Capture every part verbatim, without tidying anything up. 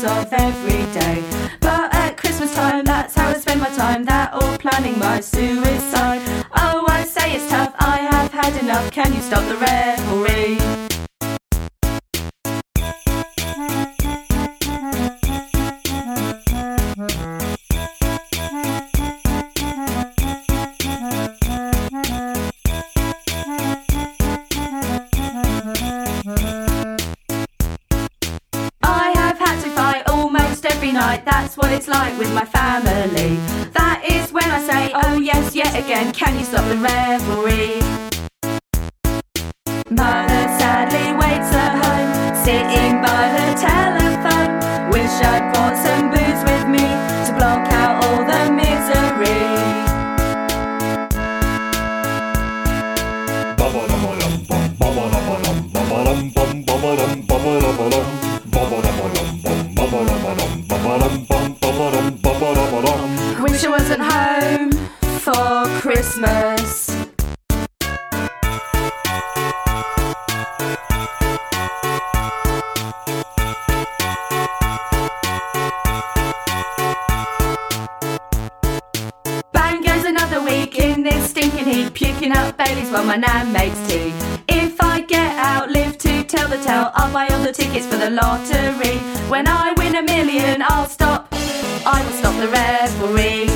of every day. But at Christmas time, that's how I spend my time, that or planning my suicide. Oh, I say it's tough, I have had enough, can you stop the revelry? Every night, that's what it's like with my family. That is when I say, oh yes, yet again, can you stop the revelry? Mother sadly waits at home, sitting by her telephone. Wish I'd brought some booze with me to block out all the misery. Wish I wasn't home for Christmas. Bang goes another week in this stinking heat, puking up Baileys while my nan makes tea. If I get out, live to tell the tale, I'll buy all the tickets for the lottery. When I win a million, I'll stop, I will stop the revelry.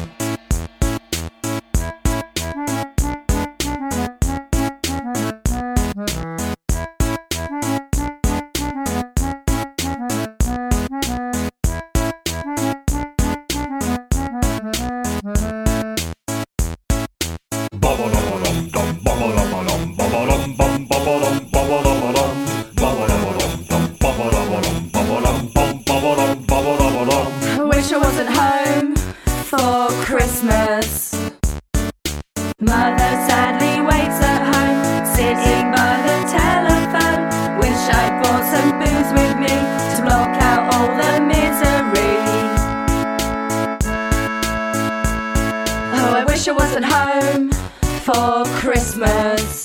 Wish I wasn't home for Christmas. Mother sadly waits at home, sitting by the telephone. Wish I'd brought some booze with me to block out all the misery. Oh, I wish I wasn't home for Christmas.